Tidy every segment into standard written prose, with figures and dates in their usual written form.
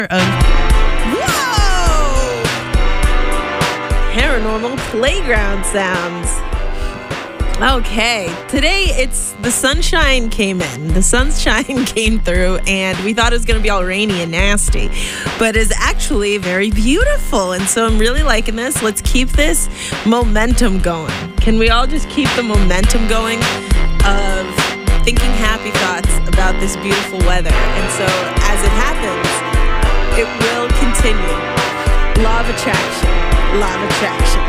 of Whoa! Paranormal Playground Sounds. Okay, today it's the sunshine came in. The sunshine came through and we thought it was going to be all rainy and nasty, but it's actually very beautiful. And so I'm really liking this. Let's keep this momentum going. Can we all just keep the momentum going of thinking happy thoughts about this beautiful weather? And so as it happens, it will continue. Law of attraction. Law of attraction.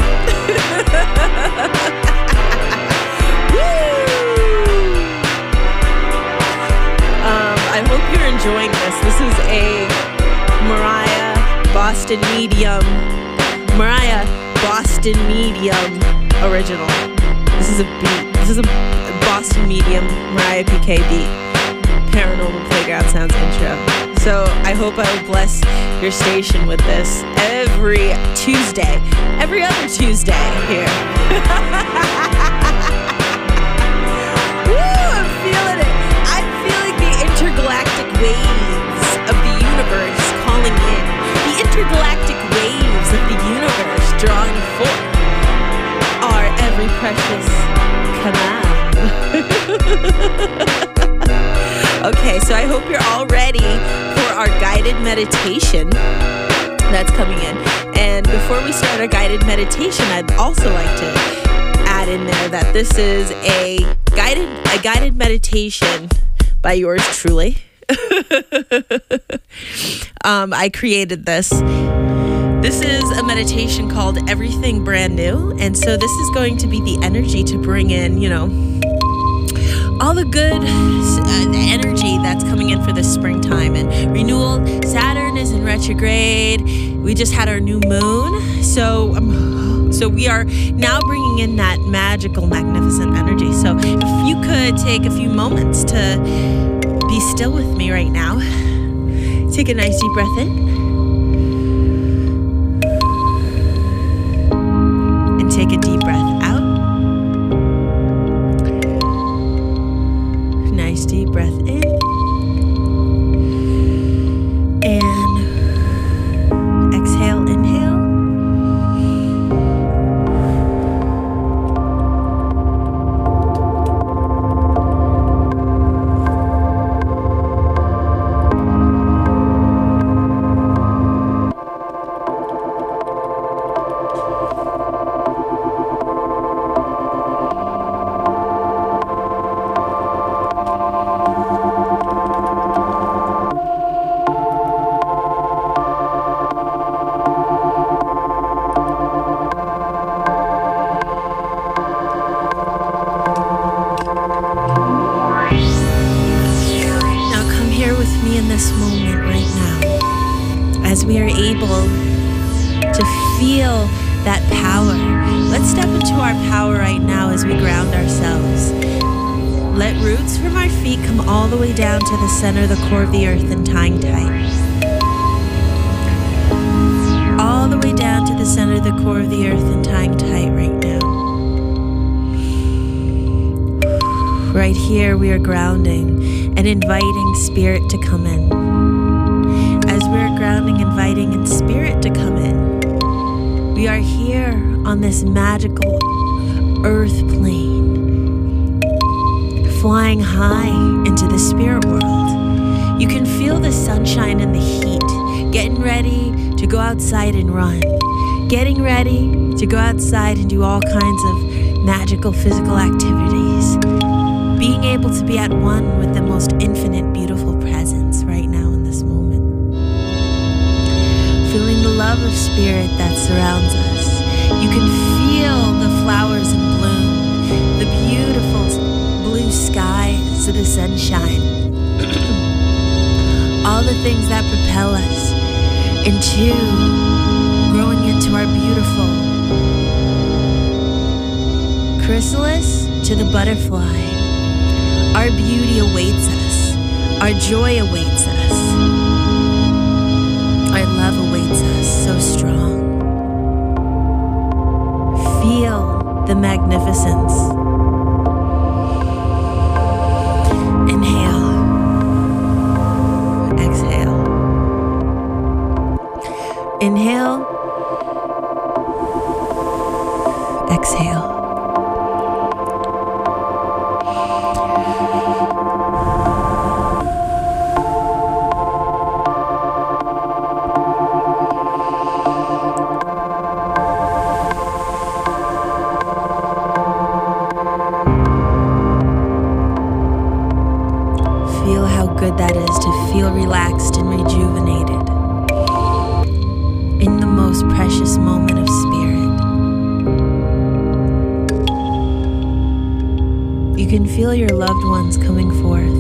I hope you're enjoying this. This is a Mariah Boston Medium original. This is a beat. This is a Boston Medium Mariah PK beat. Paranormal Playground Sounds intro. So I hope I will bless your station with this every other Tuesday here. Woo, I'm feeling it. I'm feeling the intergalactic waves of the universe calling in. The intergalactic waves of the universe drawing forth our every precious command. Okay, so I hope you're all ready for our guided meditation that's coming in. And before we start our guided meditation, I'd also like to add in there that this is a guided meditation by yours truly. I created this. This is a meditation called Everything Brand New. And so this is going to be the energy to bring in, all the good energy that's coming in for this springtime and renewal. Saturn is in retrograde. We just had our new moon. So we are now bringing in that magical, magnificent energy. So if you could take a few moments to be still with me right now. Take a nice deep breath in. And take a deep breath out. Nice deep breath in. And exhale, inhale. We are able to feel that power. Let's step into our power right now as we ground ourselves. Let roots from our feet come all the way down to the center of the core of the earth and tying tight. All the way down to the center of the core of the earth and tying tight right now. Right here we are grounding and inviting spirit to come in. We're grounding, inviting in spirit to come in. We are here on this magical earth plane, flying high into the spirit world. You can feel the sunshine and the heat, getting ready to go outside and run, getting ready to go outside and do all kinds of magical physical activities, being able to be at one with the most infinite, beautiful presence right now in this moment. Feeling the love of spirit that surrounds us. You can feel the flowers in bloom, the beautiful blue skies of the sunshine. All the things that propel us into growing into our beautiful chrysalis to the butterfly. Our beauty awaits us. Our joy awaits us. Our love awaits us so strong. Feel the magnificence. Inhale. Exhale. Inhale. Exhale. Feel how good that is to feel relaxed and rejuvenated in the most precious moment of spirit. You can feel your loved ones coming forth.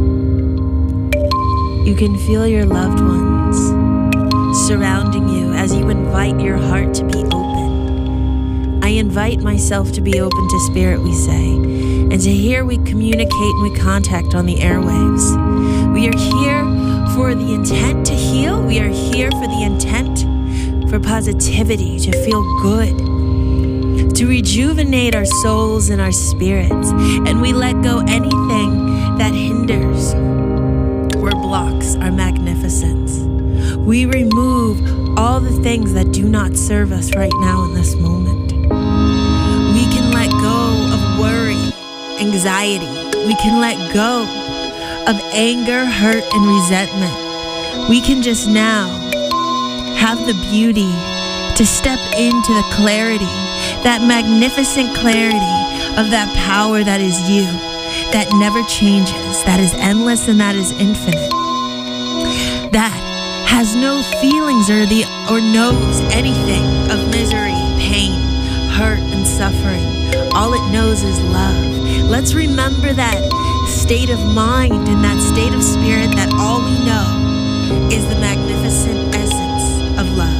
You can feel your loved ones surrounding you as you invite your heart to be open. I invite myself to be open to spirit, we say. And to here we communicate and we contact on the airwaves. We are here for the intent to heal. We are here for the intent for positivity, to feel good, to rejuvenate our souls and our spirits. And we let go anything that hinders or blocks our magnificence. We remove all the things that do not serve us right now in this moment. We can let go of worry, anxiety. We can let go of anger, hurt, and resentment. We can just now have the beauty to step into the clarity, that magnificent clarity of that power that is you, that never changes, that is endless and that is infinite, that has no feelings or knows anything of misery, pain, hurt, and suffering. All it knows is love. Let's remember that state of mind and that state of spirit, that all we know is the magnificent essence of love.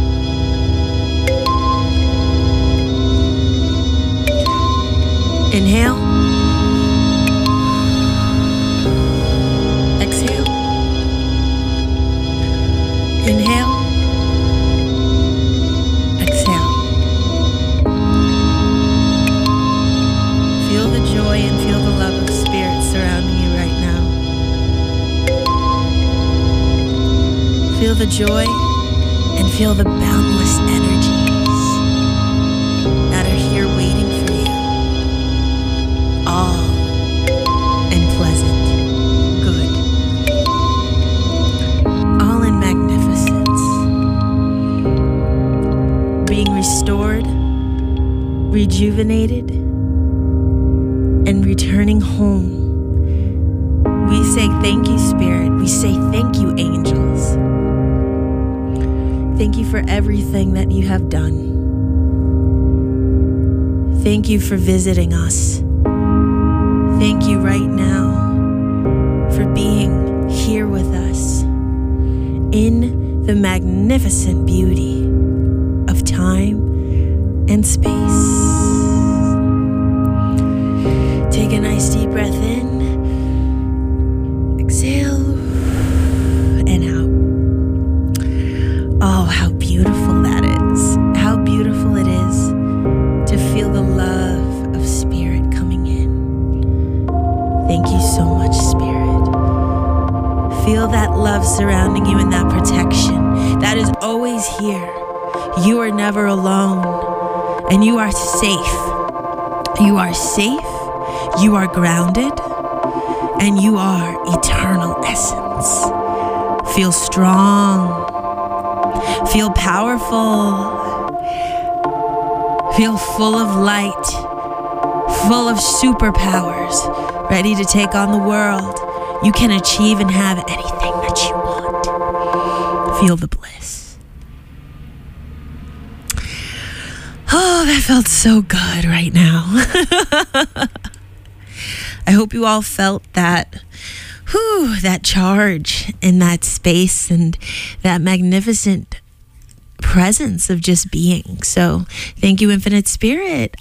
Inhale. Exhale. Inhale. Exhale. Feel the joy and feel the love of spirit surrounding you right now. Feel the joy and feel the boundless energies that are here waiting for you. All and pleasant, good, all in magnificence, being restored, rejuvenated, and returning home. We say thank you, Spirit. We say thank you, angels. Thank you for everything that you have done. Thank you for visiting us. Thank you right now for being here with us in the magnificent beauty of time and space. Take a nice deep breath in, exhale, and out. Oh, how beautiful that is. How beautiful it is to feel the love of spirit coming in. Thank you so much, Spirit. Feel that love surrounding you and that protection that is always here. You are never alone, and you are safe. You are safe, you are grounded, and you are eternal essence. Feel strong. Feel powerful. Feel full of light, full of superpowers, ready to take on the world. You can achieve and have anything that you want. Feel the bliss. Oh, that felt so good right now. I hope you all felt that, that charge in that space and that magnificent presence of just being. So thank you, Infinite Spirit.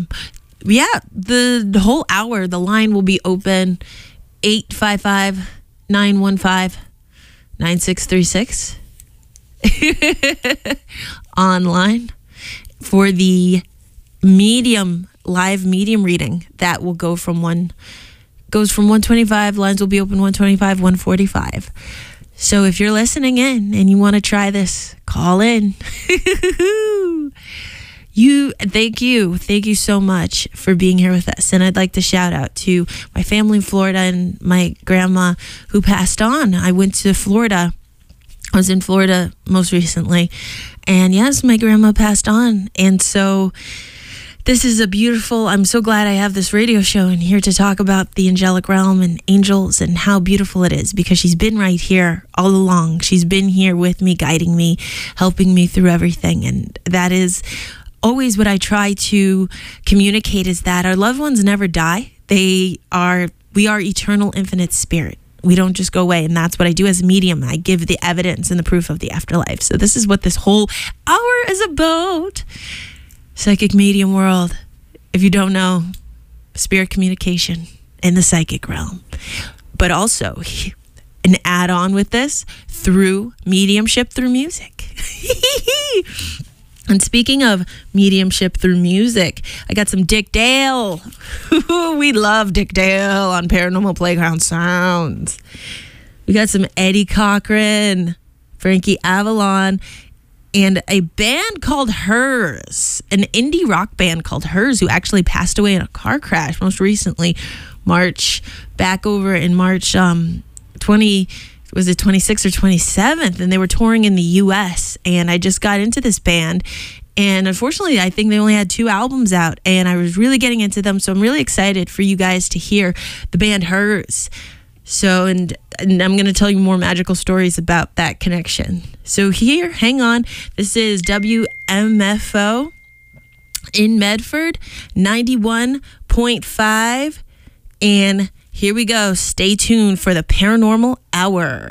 The whole hour, the line will be open 855-915-9636 online for the live medium reading that will goes from 125. Lines will be open 125, 145. So if you're listening in and you want to try this, call in. Thank you so much for being here with us. And I'd like to shout out to my family in Florida and my grandma who passed on. I went to Florida. I was in Florida most recently. And yes, my grandma passed on. And so this is I'm so glad I have this radio show and here to talk about the angelic realm and angels and how beautiful it is, because she's been right here all along. She's been here with me, guiding me, helping me through everything. And that is always what I try to communicate, is that our loved ones never die. We are eternal, infinite spirit. We don't just go away. And that's what I do as a medium. I give the evidence and the proof of the afterlife. So this is what this whole hour is about. Psychic medium world. If you don't know, spirit communication in the psychic realm. But also an add-on with this, through mediumship through music. And speaking of mediumship through music, I got some Dick Dale. We love Dick Dale on Paranormal Playground Sounds. We got some Eddie Cochran, Frankie Avalon, and a band called Hers, an indie rock band called Hers, who actually passed away in a car crash most recently, back over in March 26th or 27th, and they were touring in the US. And I just got into this band, and unfortunately I think they only had 2 albums out, and I was really getting into them. So I'm really excited for you guys to hear the band Hers. So, and I'm going to tell you more magical stories about that connection. So here, hang on. This is WMFO in Medford, 91.5. And here we go. Stay tuned for the Paranormal Hour.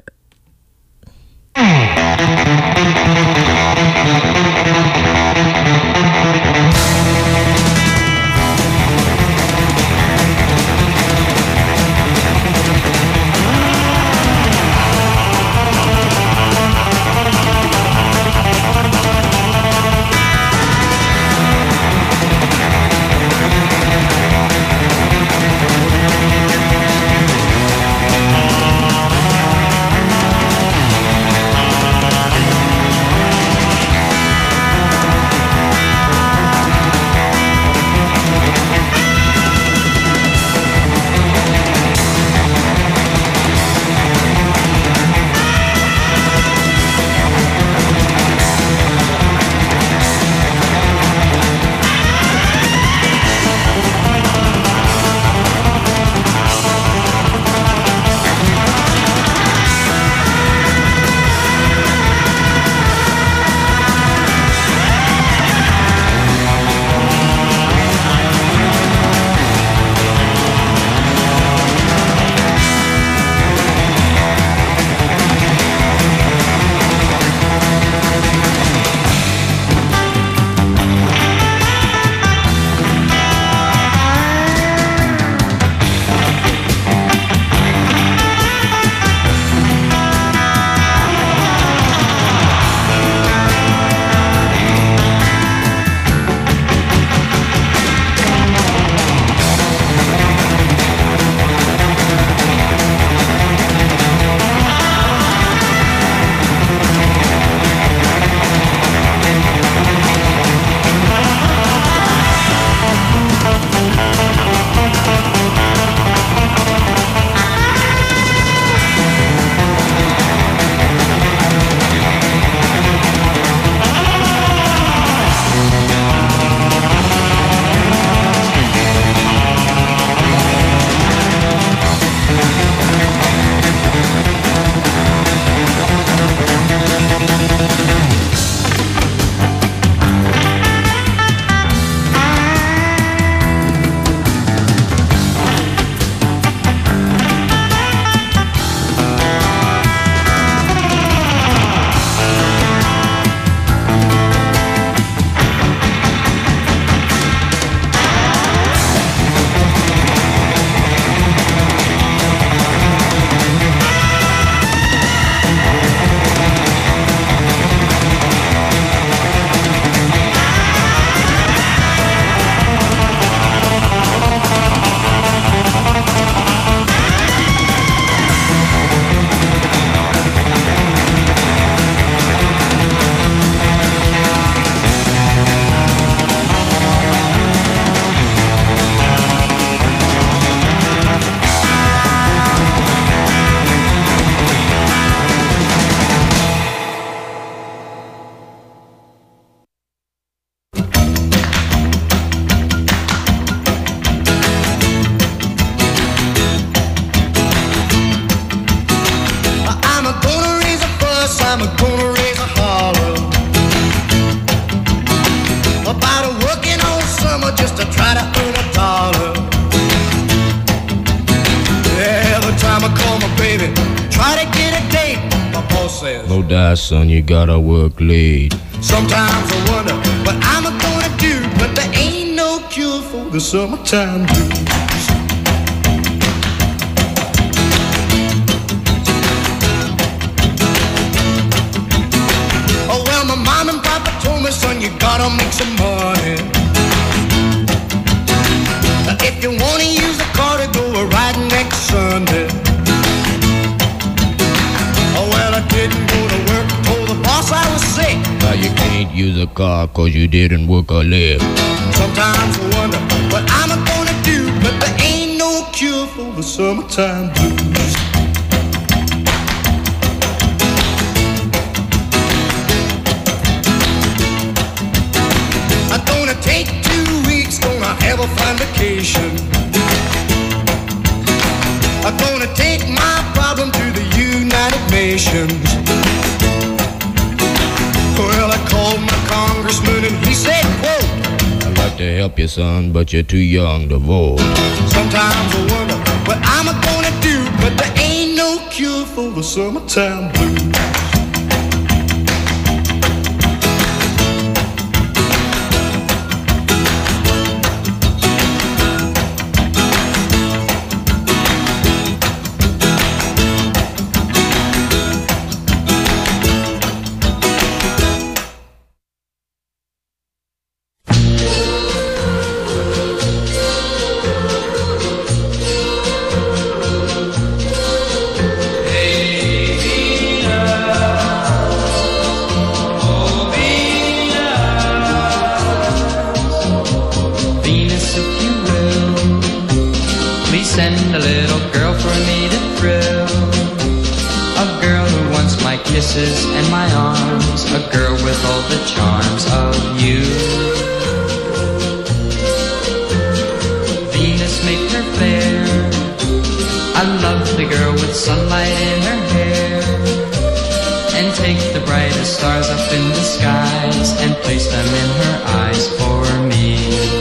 says, no die, son, you gotta work late. sometimes I wonder what I'm gonna do, but there ain't no cure for the summertime blues. Oh well, my mom and papa told me, son, you gotta make some money. If you wanna use a car to go a ride next Sunday. Oh well, I didn't go to work, told the boss I was sick. Now you can't use a car cause you didn't work a leg. Sometimes I wonder what I'm gonna do, but there ain't no cure for the summertime blues. I'm gonna take 2 weeks, gonna have a fine vacation. I'm gonna take my problem to the United Nations. Well, I called my congressman and he said, quote, I'd like to help you, son, but you're too young to vote. sometimes I wonder what I'm gonna do, but there ain't no cure for the summertime blues. Send a little girl for me to thrill. A girl who wants my kisses and my arms. A girl with all the charms of you. Venus, make her fair. I love the girl with sunlight in her hair. And take the brightest stars up in the skies and place them in her eyes for me.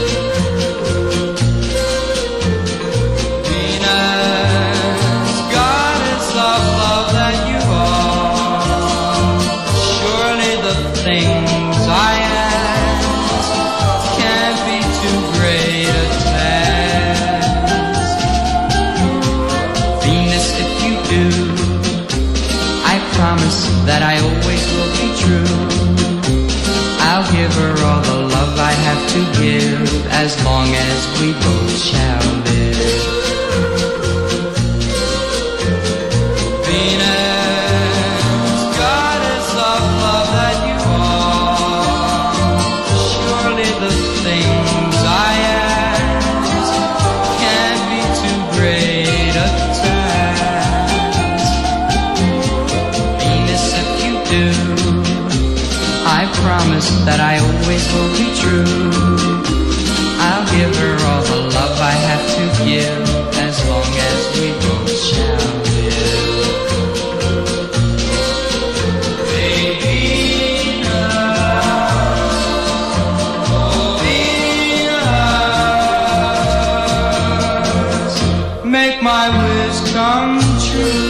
Things I ask can't be too great a task. Venus, if you do, I promise that I always will be true. I'll give her all the love I have to give, as long as we both shall live. Venus, promise that I always will be true. I'll give her all the love I have to give, as long as we both shall live. Venus, make my wish come true.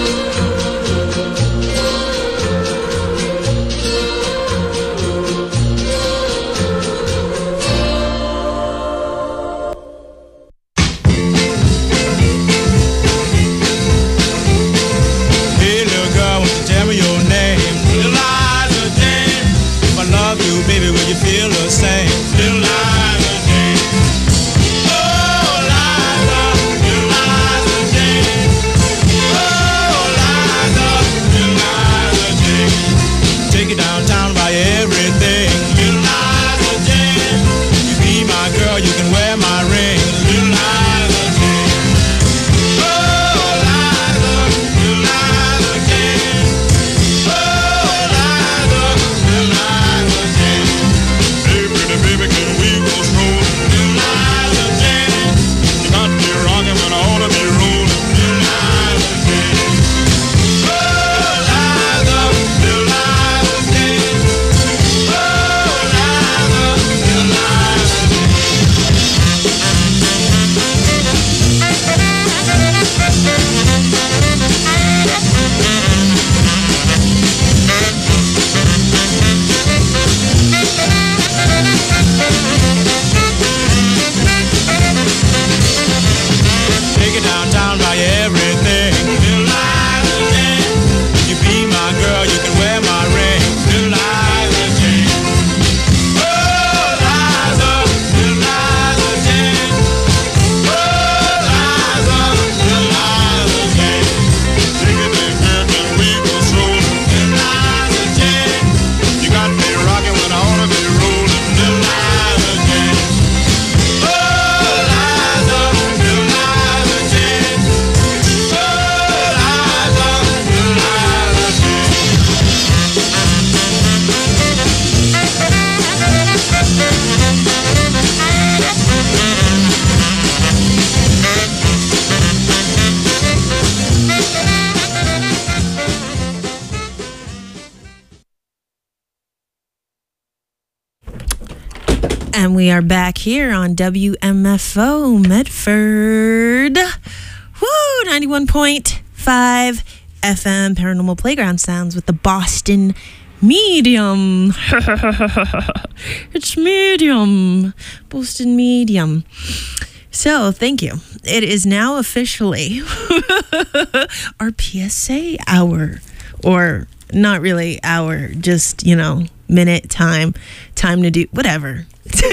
And we are back here on WMFO Medford. Woo! 91.5 FM Paranormal Playground Sounds with the Boston Medium. It's Medium. Boston Medium. So, thank you. It is now officially our PSA hour. Or not really hour, just, minute, time to do whatever.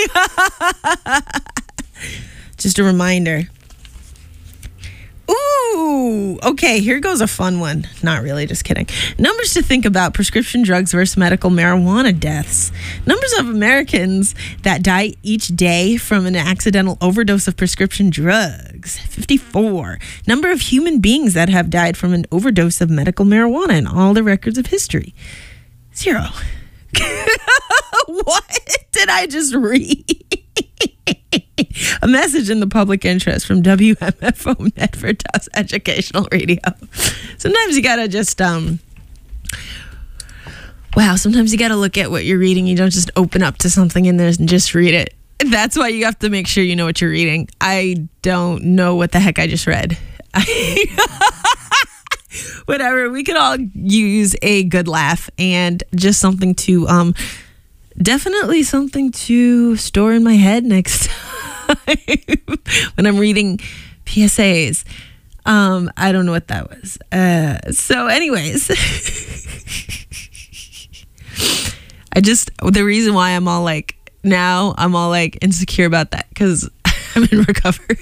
Just a reminder. Ooh, okay, here goes a fun one. Not really, just kidding. Numbers to think about: prescription drugs versus medical marijuana deaths. Numbers of Americans that die each day from an accidental overdose of prescription drugs: 54. Number of human beings that have died from an overdose of medical marijuana in all the records of history: 0. What did I just read? A message in the public interest from WMFO Medford Educational Radio. Sometimes you gotta just sometimes you gotta look at what you're reading. You don't just open up to something in there and just read it. That's why you have to make sure you know what you're reading. I don't know what the heck I just read. Whatever, we could all use a good laugh and just something to definitely something to store in my head next time when I'm reading PSAs. I don't know what that was. So anyways, the reason why I'm all insecure about that, because I'm in recovery.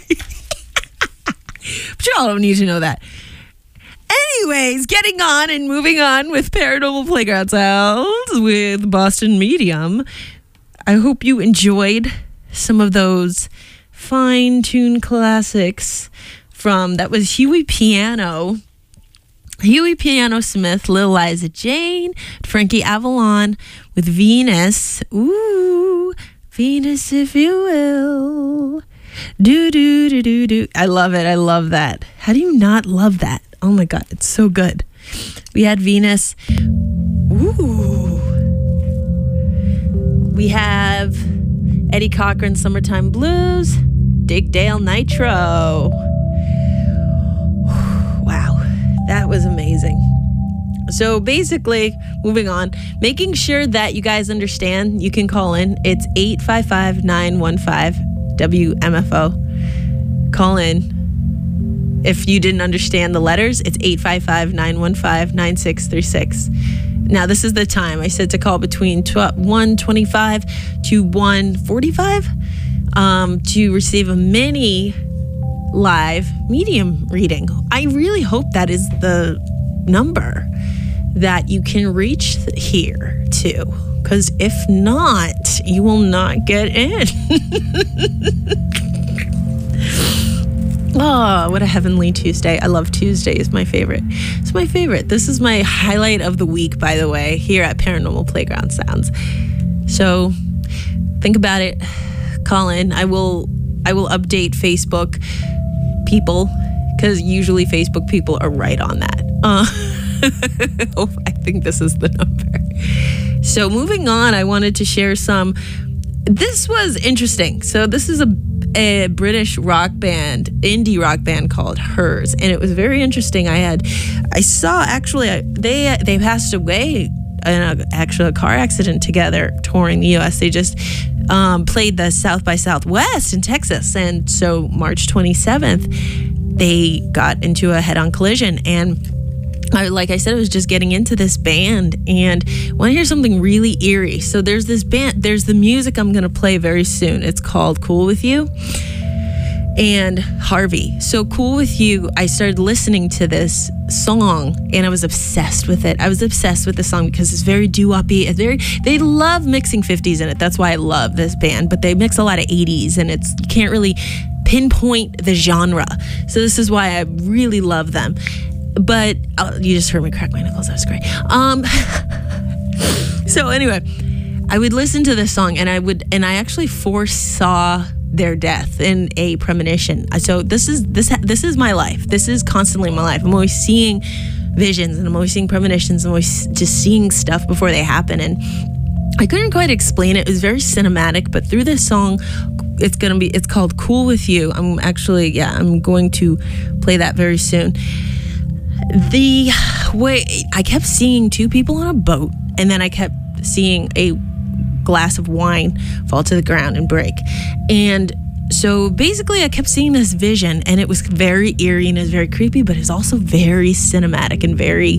But y'all don't need to know that. Anyways, getting on and moving on with Paranormal Playground Sounds with Boston Medium. I hope you enjoyed some of those fine-tuned classics that was Huey Piano Smith, Lil Liza Jane, Frankie Avalon with Venus. Ooh, Venus, if you will. Do. I love it. I love that. How do you not love that? Oh my God, it's so good. We had Venus. Ooh. We have Eddie Cochran, Summertime Blues. Dick Dale, Nitro. Wow, that was amazing. So basically, moving on, making sure that you guys understand, you can call in. It's 855-915-WMFO. Call in. If you didn't understand the letters, it's 855-915-9636. Now, this is the time. I said to call between 1:25 to 1:45 to receive a mini live medium reading. I really hope that is the number that you can reach here to, because if not, you will not get in. Oh, what a heavenly Tuesday. I love Tuesdays. My favorite. It's my favorite. This is my highlight of the week, by the way, here at Paranormal Playground Sounds. So think about it. Call in. I will update Facebook people, because usually Facebook people are right on that. I think this is the number. So moving on, I wanted to share some. This was interesting. So this is a British rock band, indie rock band called Hers, and it was very interesting. I saw they passed away in a car accident together touring the U.S. They just played the South by Southwest in Texas, and so March 27th they got into a head-on collision. And like I said, I was just getting into this band, and I want to hear something really eerie. So there's this band, there's the music I'm going to play very soon. It's called Cool With You and Harvey. So Cool With You, I started listening to this song and I was obsessed with it. I was obsessed with the song because it's very doo-woppy. They love mixing 50s in it. That's why I love this band, but they mix a lot of 80s, and you can't really pinpoint the genre. So this is why I really love them. But you just heard me crack my knuckles. That was great. So anyway, I would listen to this song, and I actually foresaw their death in a premonition. So this is my life. This is constantly my life. I'm always seeing visions, and I'm always seeing premonitions. I'm always just seeing stuff before they happen. And I couldn't quite explain it. It was very cinematic, but through this song, it's called Cool With You. I'm going to play that very soon. The way I kept seeing two people on a boat, and then I kept seeing a glass of wine fall to the ground and break. And so basically I kept seeing this vision, and it was very eerie and it was very creepy, but it was also very cinematic and very,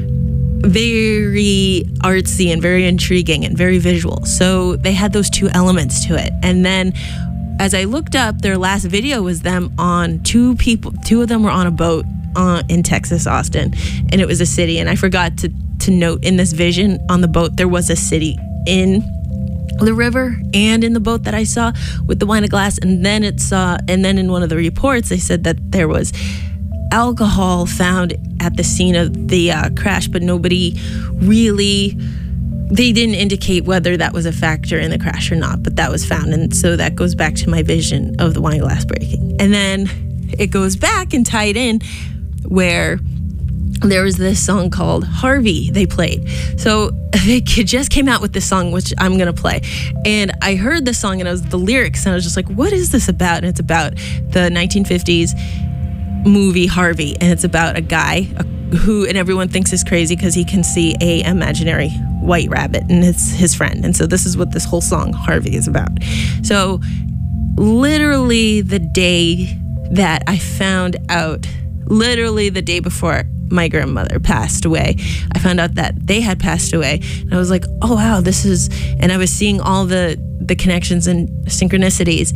very artsy and very intriguing and very visual. So they had those two elements to it. And then as I looked up, their last video was them on two of them were on a boat in Texas, Austin, and it was a city. And I forgot to note in this vision on the boat, there was a city in the river and in the boat that I saw with the wine and glass. And then in one of the reports, they said that there was alcohol found at the scene of the crash, but nobody really, they didn't indicate whether that was a factor in the crash or not, but that was found. And so that goes back to my vision of the wine glass breaking. And then it goes back and tied in where there was this song called Harvey they played. So they just came out with this song, which I'm going to play. And I heard the song and it was the lyrics, and I was just like, what is this about? And it's about the 1950s movie Harvey. And it's about a guy who, and everyone thinks is crazy because he can see a imaginary white rabbit and it's his friend. And so this is what this whole song Harvey is about. So literally the day that I found out, literally the day before my grandmother passed away, I found out that they had passed away. And I was like, oh wow, this is, and I was seeing all the connections and synchronicities.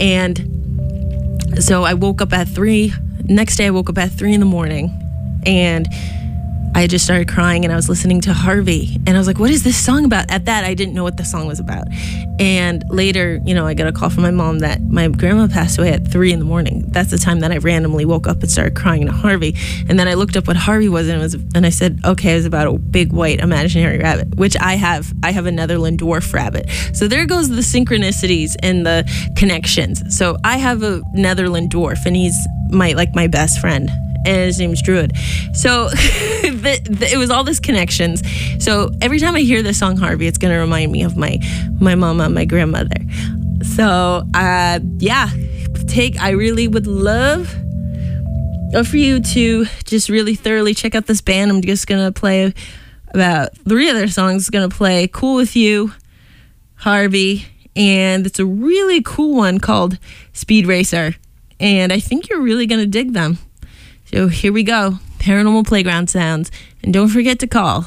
And so I woke up at 3. Next day I woke up at 3 in the morning and I just started crying, and I was listening to Harvey, and I was like, what is this song about? At that, I didn't know what the song was about. And later, I got a call from my mom that my grandma passed away at 3 in the morning. That's the time that I randomly woke up and started crying to Harvey. And then I looked up what Harvey was, and I said, okay, it was about a big white imaginary rabbit, which I have a Netherland dwarf rabbit. So there goes the synchronicities and the connections. So I have a Netherland dwarf, and he's my best friend, and his name's Druid. So it was all this connections. So every time I hear the song Harvey, it's going to remind me of my mama, my grandmother. So I really would love for you to just really thoroughly check out this band. I'm just going to play about 3 of their songs. Going to play Cool With You, Harvey, and it's a really cool one called Speed Racer. And I think you're really going to dig them. So here we go, Paranormal Playground Sounds. And don't forget to call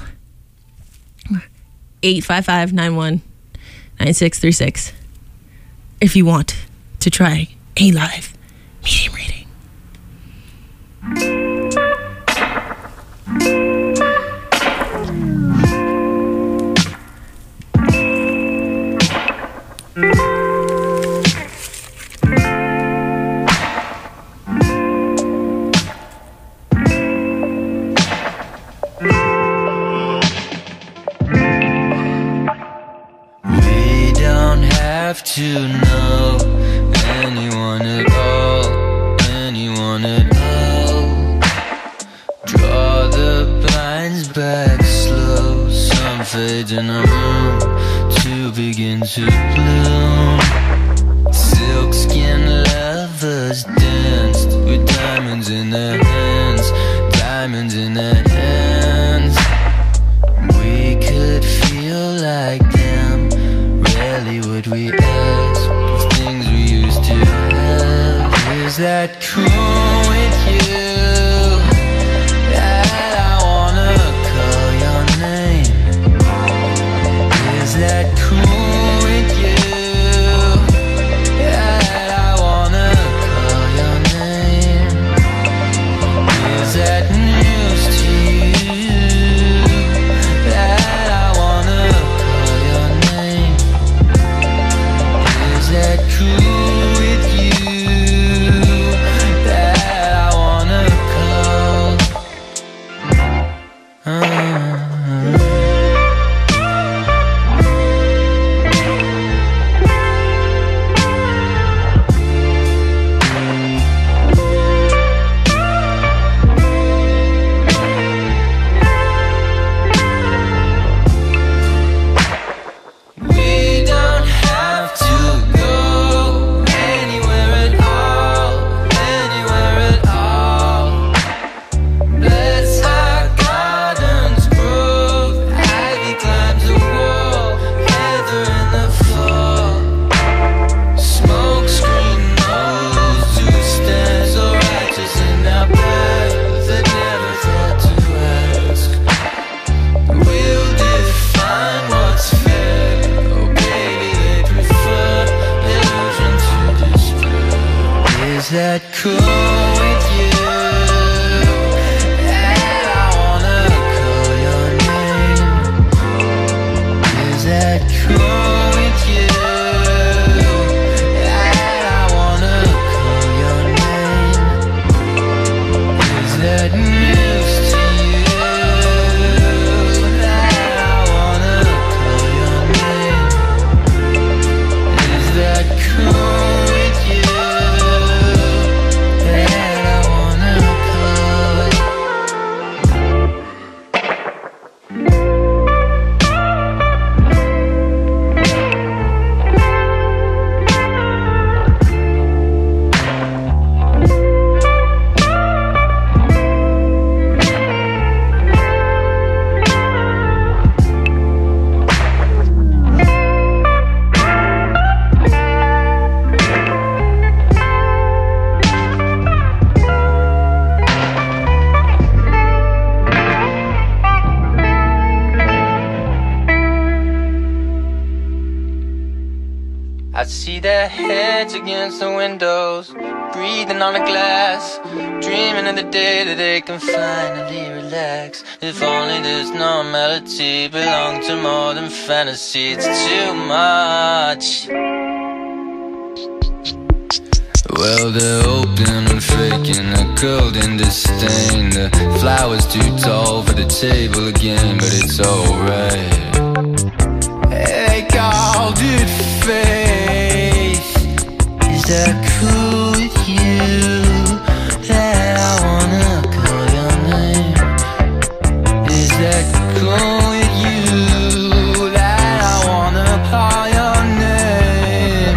855-91-9636 if you want to try a live medium reading. To know anyone at all, draw the blinds back slow, some fade in a room to begin to bloom. Silkskin lovers danced with diamonds in their hands, diamonds in their hands. We could feel like them, rarely would we ask the things we used to have. Is that cool with you? That I wanna call your name. Is that cool with you? That I wanna call your name. Is that news to you? That I wanna call your name. Is that cool with you? that cool with you? And I wanna call your name. Is that cool with you? And I wanna call your name. Is that news to you? That I wanna call your name. Is that cool with you? That I wanna call. I see their heads against the windows, breathing on the glass, dreaming of the day that they can finally relax. If only this normality belonged to more than fantasy. It's too much. Well, they're open and faking a golden disdain. The flowers too tall for the table again, but it's alright. They called it faith. Is that cool with you? That I wanna call your name. Is that cool with you? That I wanna call your name.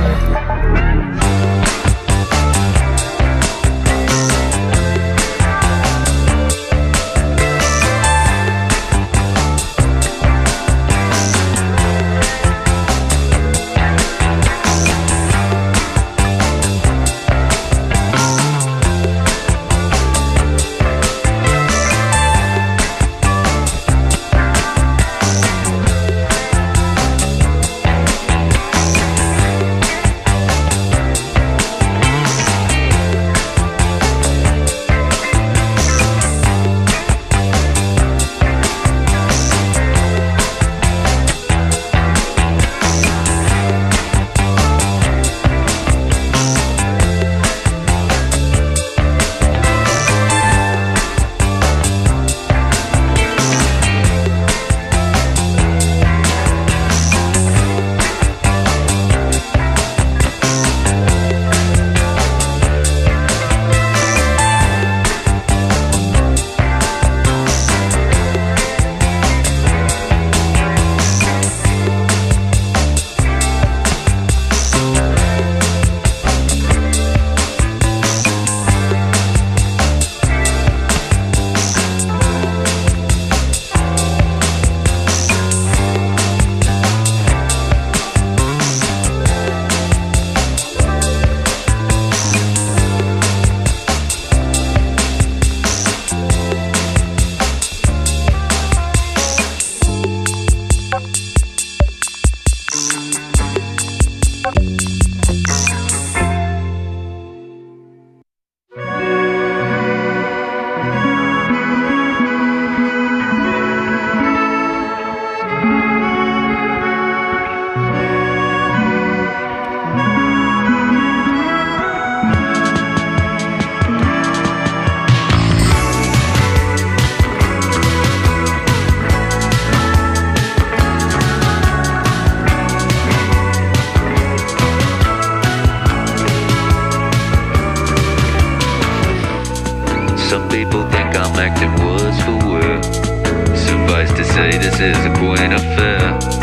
Some people think I'm acting words for word. Suffice to say this is a quaint affair,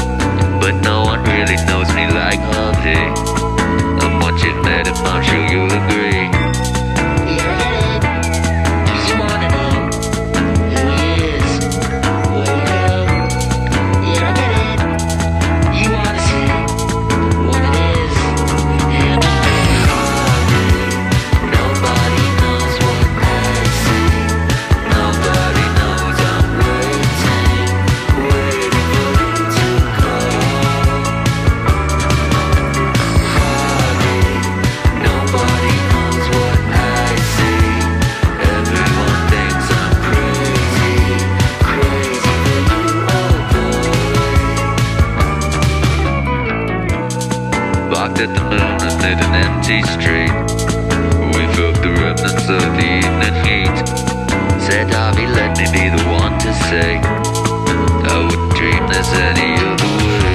but no one really knows me like Harvey. And once you've met him, I'm sure you'll agree. Waiting for you parked at the moon amid an empty street. We felt the remnants of the evening heat. Said Harvey, let me be the one to say I wouldn't dream this any other way.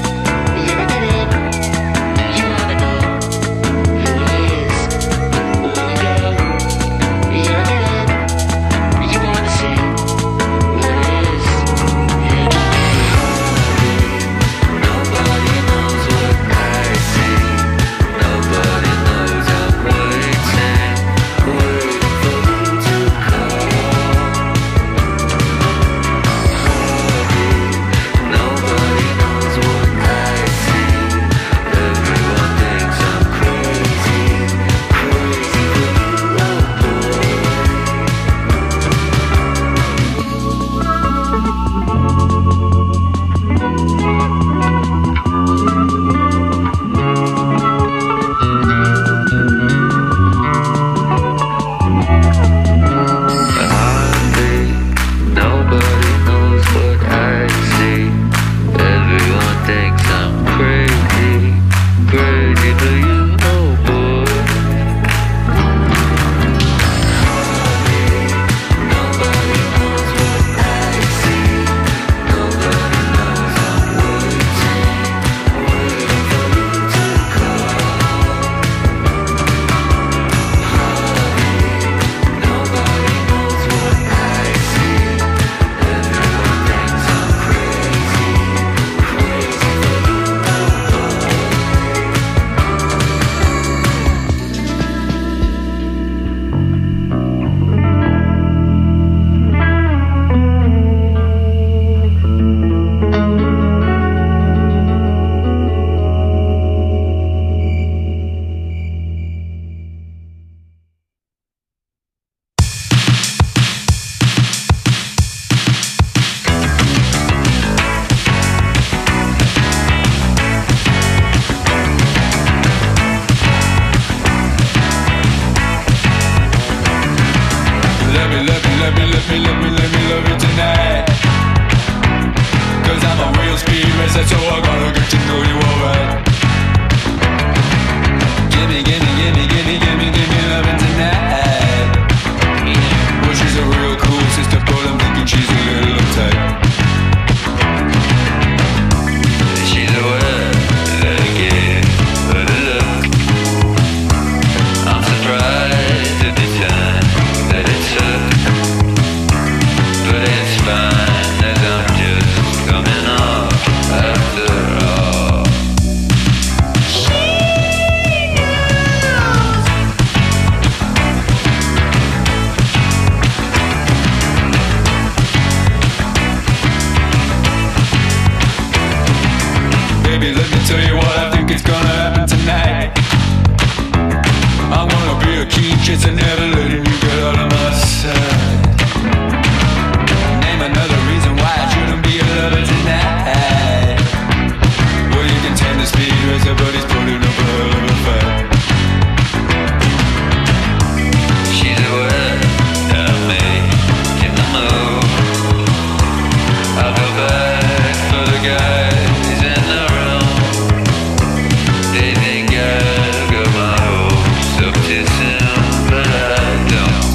You wanna know who it is? Wanna go? You wanna see what it is? Nobody knows what I see. Nobody knows I'm waiting for you to call. Nobody knows what I see. Everyone thinks I'm crazy, crazy for you, oh boy. Nobody knows what I see. Everyone thinks I'm crazy, crazy for you, oh boy. Nobody knows what I see. Nobody knows I'm waiting, waiting for you to call. Nobody knows what I see. Everyone thinks I'm crazy, crazy for you, Let me love you tonight. 'Cause I'm a real speed racer, so I gotta get to know you alright. Gimme loving tonight. Well, she's a real cool sister, but I'm thinking she's a little uptight. She's aware that I get her to look. I'm surprised at the time that it took, but it's fine as I'm just coming off after all. She knows. Baby, let me tell you what I think is gonna happen tonight. I'm gonna be a keen kiss and never letting you get out of my sight. Name another reason why I shouldn't be a lover tonight. Well, you can tend to speed racer, but he's putting up a hell of a fight. She's aware that I'm making the move. I'll go back for the guys in the room. They think I've got my hopes up too soon, but I don't.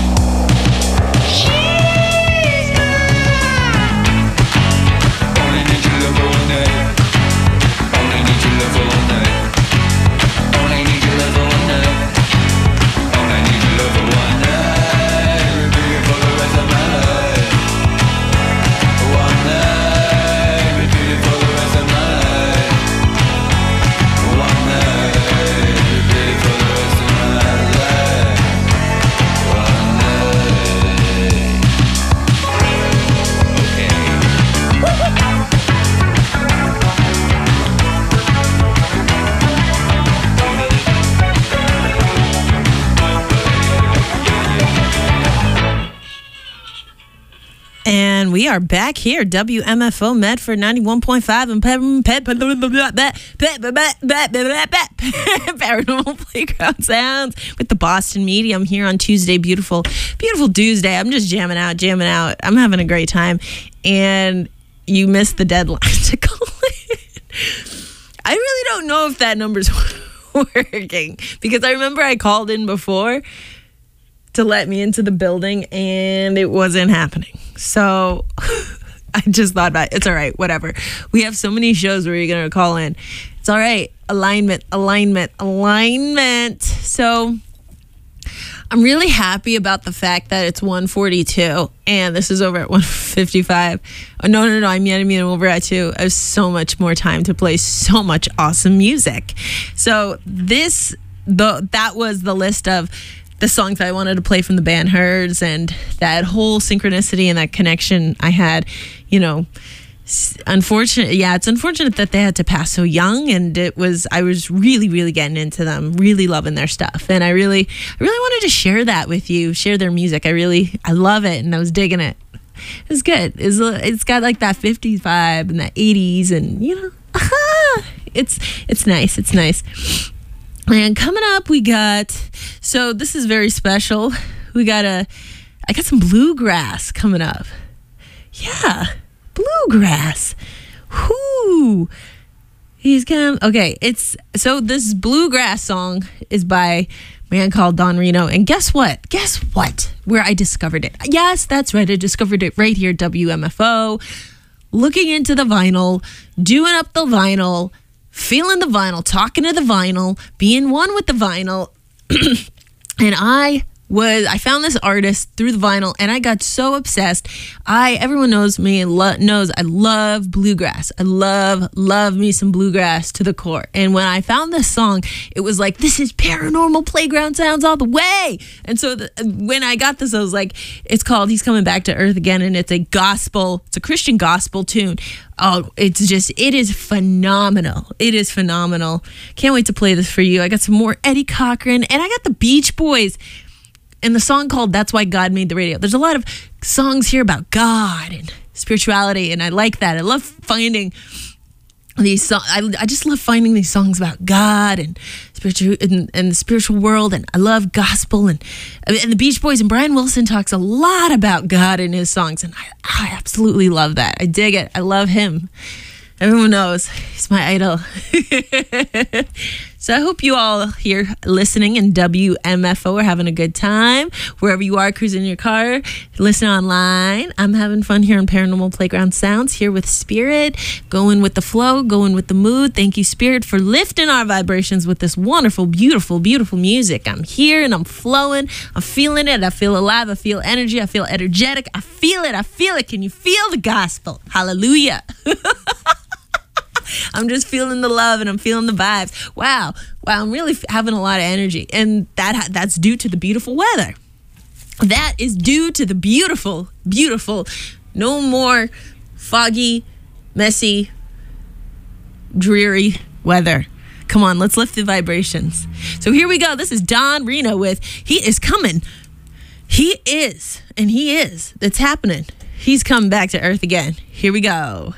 Only need your love all night. Only need your love all night. Only need your love all night. Only need your love for one night. Repeat it for the rest of my life. One night. Repeat it for the rest of my life. One night. Repeat it for the rest of my life. One night. Okay. And we are back here, WMFO Medford 91.5 and Paranormal Playground Sounds with the Boston Medium here on Tuesday. Beautiful Tuesday. I'm just jamming out. I'm having a great time. And you missed the deadline to call it. I really don't know if that number's working, because I remember I called in before to let me into the building and it wasn't happening. So I just thought about it. It's all right, whatever. We have so many shows where you're going to call in. It's all right. Alignment. So I'm really happy about the fact that it's 1:42 and this is over at 1:55. Oh, no. I mean over at 2. I have so much more time to play so much awesome music. So that was the list of the songs I wanted to play from the band Herds, and that whole synchronicity and that connection I had, it's unfortunate that they had to pass so young, and I was really, really getting into them, really loving their stuff. And I really wanted to share that with you, share their music. I love it, and I was digging it. It's good. It's got like that 50s vibe and that 80s, and it's nice. It's nice. And coming up, so this is very special. I got some bluegrass coming up. Yeah, bluegrass. Whoo. Okay, so this bluegrass song is by a man called Don Reno. And guess what? Where I discovered it. Yes, that's right. I discovered it right here at WMFO. Looking into the vinyl, doing up the vinyl, feeling the vinyl, talking to the vinyl, being one with the vinyl. And I found this artist through the vinyl, and I got so obsessed. Everyone knows me and knows I love bluegrass. I love me some bluegrass to the core. And when I found this song, it was like, this is Paranormal Playground Sounds all the way. And so when I got this, I was like, it's called He's Coming Back to Earth Again, and it's a Christian gospel tune. Oh, it is phenomenal. It is phenomenal. Can't wait to play this for you. I got some more Eddie Cochran, and I got the Beach Boys. And the song called That's Why God Made the Radio. There's a lot of songs here about God and spirituality, and I like that. I love finding these songs. I just love finding these songs about God and spiritual and the spiritual world, and I love gospel and the Beach Boys, and Brian Wilson talks a lot about God in his songs, and I absolutely love that. I dig it. I love him. Everyone knows he's my idol. So I hope you all here listening in WMFO are having a good time. Wherever you are, cruising in your car, listen online. I'm having fun here on Paranormal Playground Sounds, here with Spirit, going with the flow, going with the mood. Thank you, Spirit, for lifting our vibrations with this wonderful, beautiful, beautiful music. I'm here and I'm flowing. I'm feeling it. I feel alive. I feel energy. I feel energetic. I feel it. Can you feel the gospel? Hallelujah. I'm just feeling the love and I'm feeling the vibes. Wow, I'm really having a lot of energy, and that's due to the beautiful weather. That is due to the beautiful, beautiful, no more foggy, messy, dreary weather. Come on, let's lift the vibrations. So here we go. This is Don Reno with He Is Coming. He is, and he is. It's happening. He's coming back to Earth again. Here we go.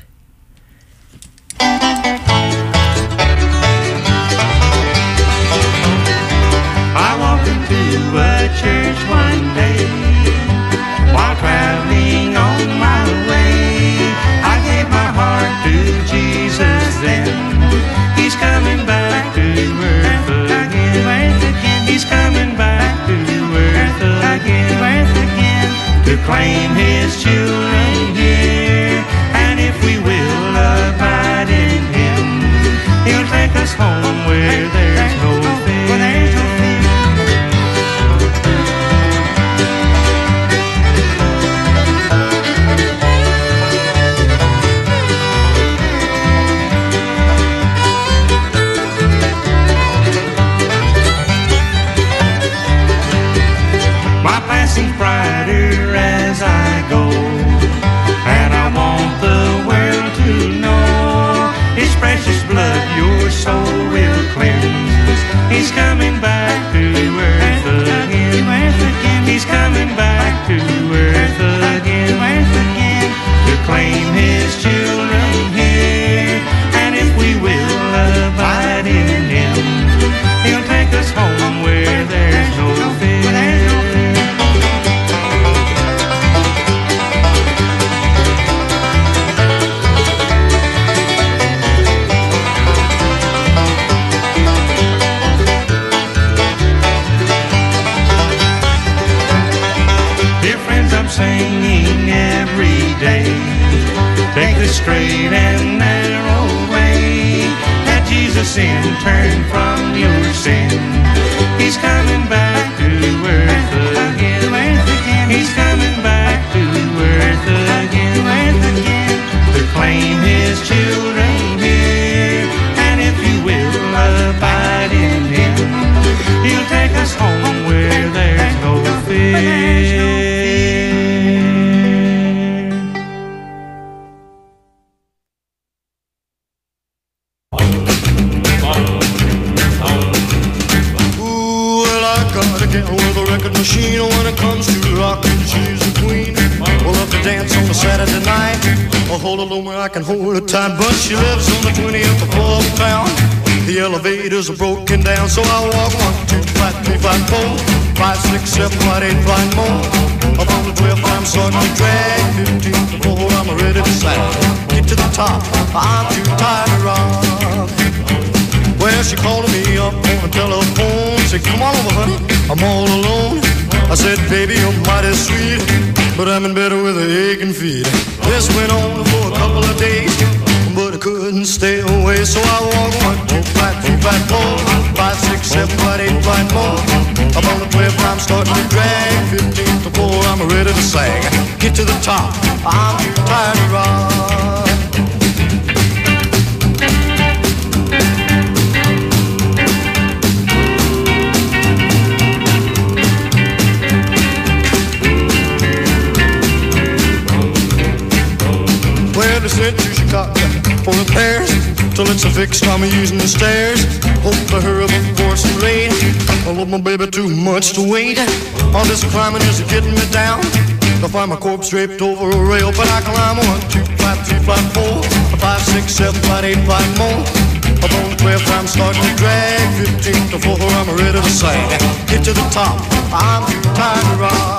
I walked into a church one day while traveling on my way. I gave my heart to Jesus then. He's coming back to earth again. He's coming back to earth again to claim his children here. And if we machine when it comes to rockin'. She's a queen. We'll love to dance on a Saturday night. I'll hold her low where I can hold her tight. But she lives on the 20th floor of town. The elevators are broken down, so I walk 1, 2, 5, 3, 5, 4, 5, 6, 7, 8, 9 more. Up on the 12th, I'm starting to drag. 15th floor, I'm ready to sag. Get to the top, I'm too tired to rock. Well, she called me up on the telephone. Said, come on over, honey, I'm all alone. I said, baby, you're mighty sweet, but I'm in bed with a aching feet. This went on for a couple of days, but I couldn't stay away. So I walked 1, 2, 5, 3, 5, 4, 5, 6, 7, 8, 9 more. I'm on the 12th, I'm starting to drag. 15th to 4, I'm ready to sag. Get to the top, I'm too tired to rock. Well, they sent to Chicago for repairs till it's a fix. I'm using the stairs. Hope to hurry up before some rain. I love my baby too much to wait. All this climbing is getting me down. I find my corpse draped over a rail, but I climb 1, 2, 5, 3, 5, 4, 5, 6, 7, 8, 9 more. Up on the 12th, I'm starting to drag. 15th to 4, I'm ready to sing. Get to the top, I'm too tired to rock.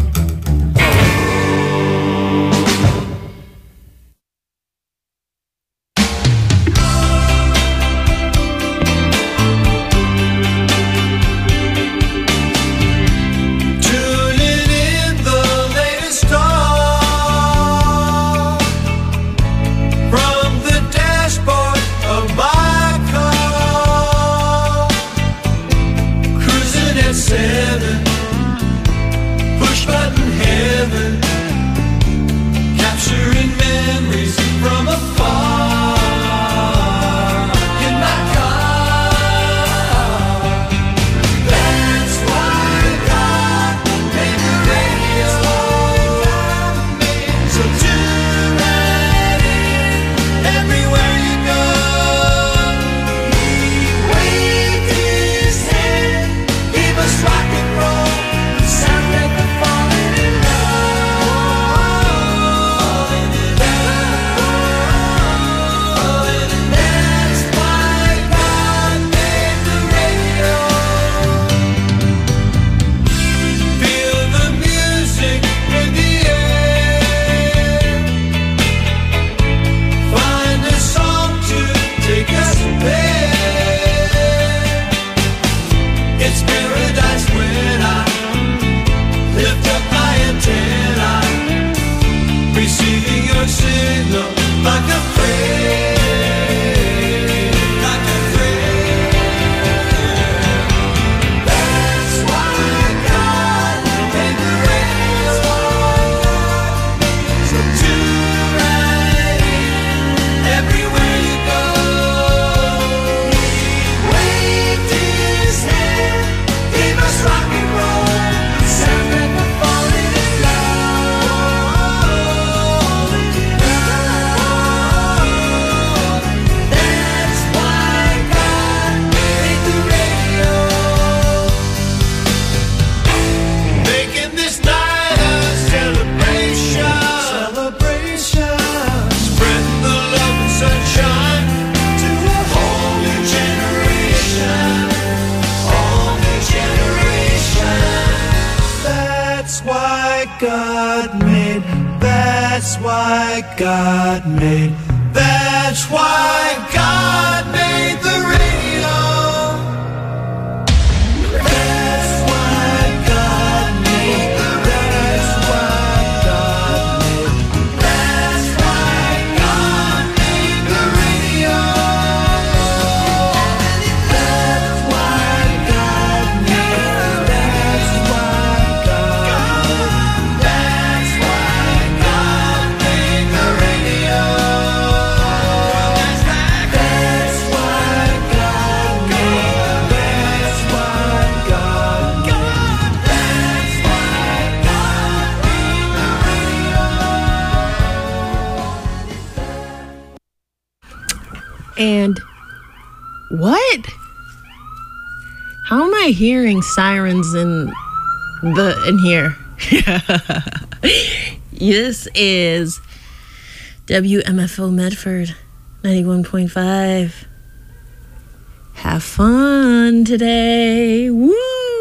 God made. That's why God made the radio. That's why God made the radio. That's why God made the radio. That's why God made. That's why God. That's why God made the radio. That's why God made. That's why God. That's why God made the radio. And what? How am I hearing sirens in in here. This is WMFO Medford 91.5. Have fun today. Woo!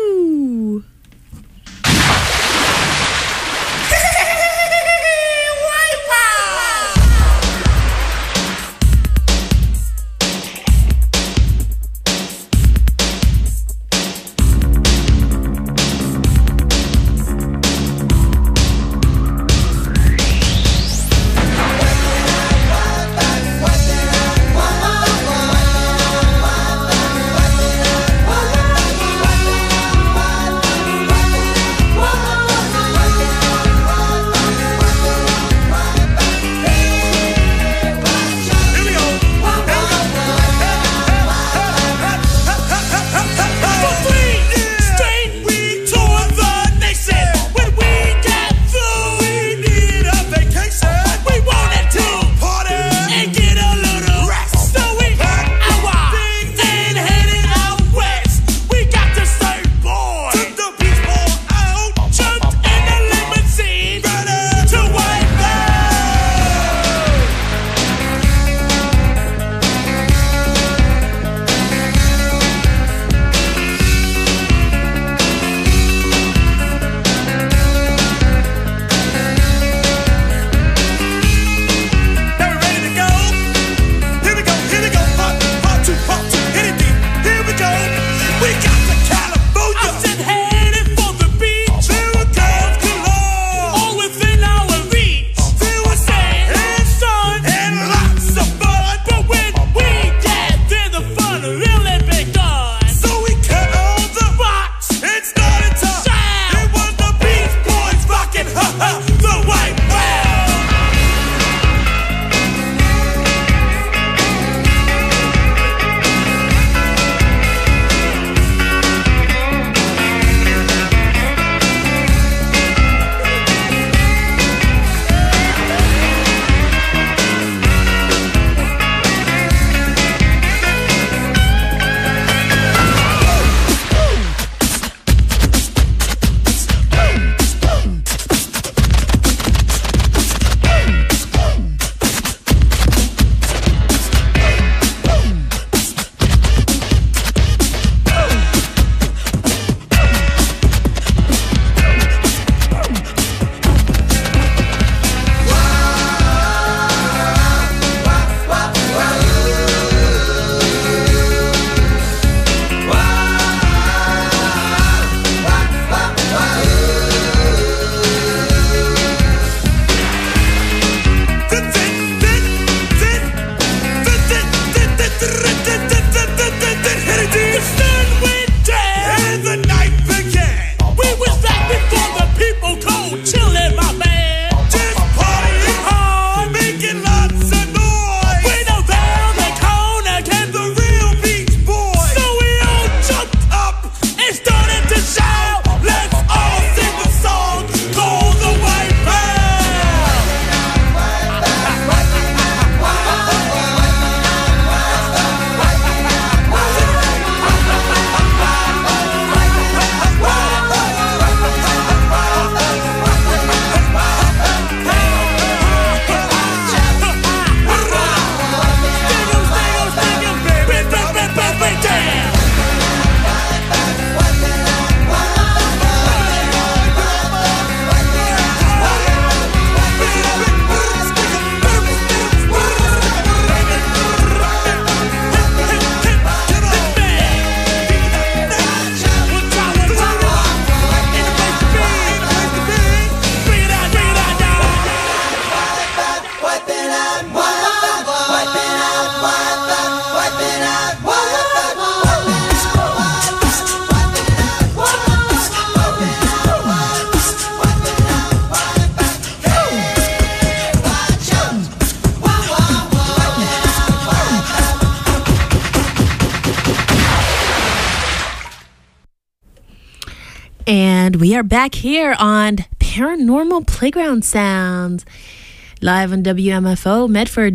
And we are back here on Paranormal Playground Sounds, live on WMFO Medford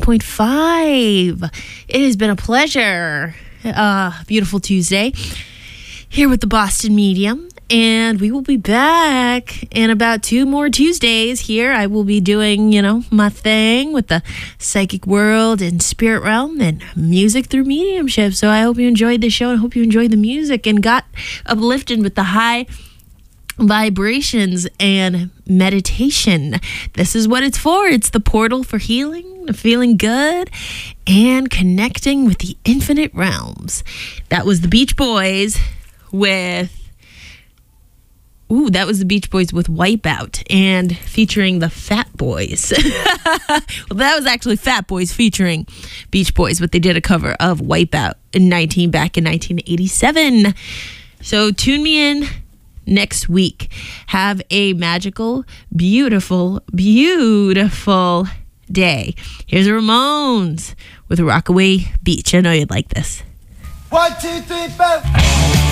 91.5. It has been a pleasure. Beautiful Tuesday here with the Boston Medium. And we will be back in about 2 more Tuesdays here. I will be doing, my thing with the psychic world and spirit realm and music through mediumship. So I hope you enjoyed the show and hope you enjoyed the music and got uplifted with the high vibrations and meditation. This is what it's for. It's the portal for healing, feeling good, and connecting with the infinite realms. That was the Beach Boys with Wipeout and featuring the Fat Boys. Well, that was actually Fat Boys featuring Beach Boys, but they did a cover of Wipeout back in 1987. So tune me in next week. Have a magical, beautiful, beautiful day. Here's the Ramones with Rockaway Beach. I know you'd like this. 1, 2, 3, 4.